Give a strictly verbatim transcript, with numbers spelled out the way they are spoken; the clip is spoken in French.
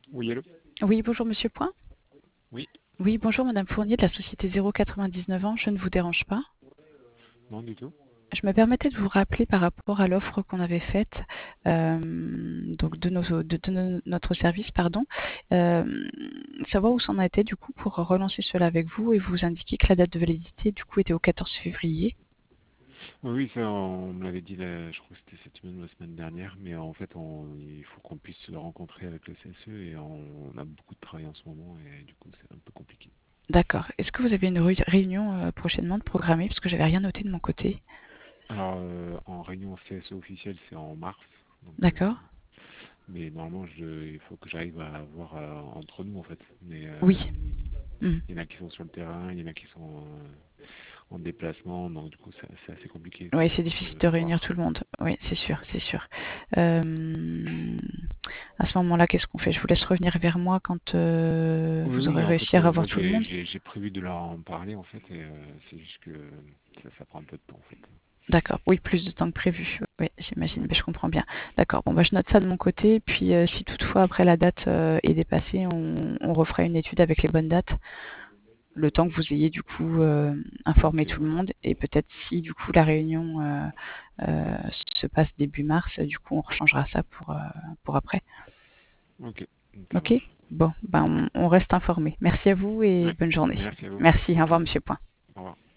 Oui, allô? Oui, bonjour Monsieur Point. Oui, Oui, bonjour Madame Fournier de la société zéro quatre-vingt-dix-neuf ans. Je ne vous dérange pas. non du tout. Je me permettais de vous rappeler par rapport à l'offre qu'on avait faite, euh, donc de, nos, de, de no- notre service, pardon, euh, savoir où s'en a été du coup pour relancer cela avec vous et vous indiquer que la date de validité du coup était au quatorze février. Oui, oui, ça, on me l'avait dit, là, je crois que c'était cette semaine ou la semaine dernière, mais en fait, on, il faut qu'on puisse se rencontrer avec le C S E et on, on a beaucoup de travail en ce moment et du coup, c'est un peu compliqué. D'accord. Est-ce que vous avez une ré- réunion euh, prochainement de programmée parce que j'avais rien noté de mon côté. Alors, euh, en réunion C S E officielle, c'est en mars, donc, euh, D'accord. mais normalement, je, il faut que j'arrive à voir euh, entre nous en fait. Mais euh, Oui. Hmm. il y en a qui sont sur le terrain, il y en a qui sont euh, en déplacement, donc du coup, c'est c'est assez compliqué Oui, c'est de difficile de réunir voir. tout le monde. Oui, c'est sûr, c'est sûr. Euh, À ce moment-là, qu'est-ce qu'on fait? Je vous laisse revenir vers moi quand euh, Oui, vous oui, aurez en réussi fait, à euh, revoir moi tout le j'ai monde. j'ai- j'ai prévu de leur en parler en fait, et euh, c'est juste que ça, ça prend un peu de temps en fait. D'accord. Oui, plus de temps que prévu. Oui, j'imagine. Ouais. Mais je comprends bien. D'accord. Bon, bah, je note ça de mon côté. Puis, euh, si toutefois après la date euh, est dépassée, on, on refera une étude avec les bonnes dates. Le temps que vous ayez du coup euh, informé Ok, tout le ouais. monde. Et peut-être si du coup la réunion euh, euh, se passe début mars, du coup on rechangera ça pour, euh, pour après. Ok, ça Ok? marche. Bon, ben on, on reste informé. Merci à vous et Ouais. bonne journée. Merci à vous. Merci. Au Bonne revoir, journée. Monsieur Point. Au revoir.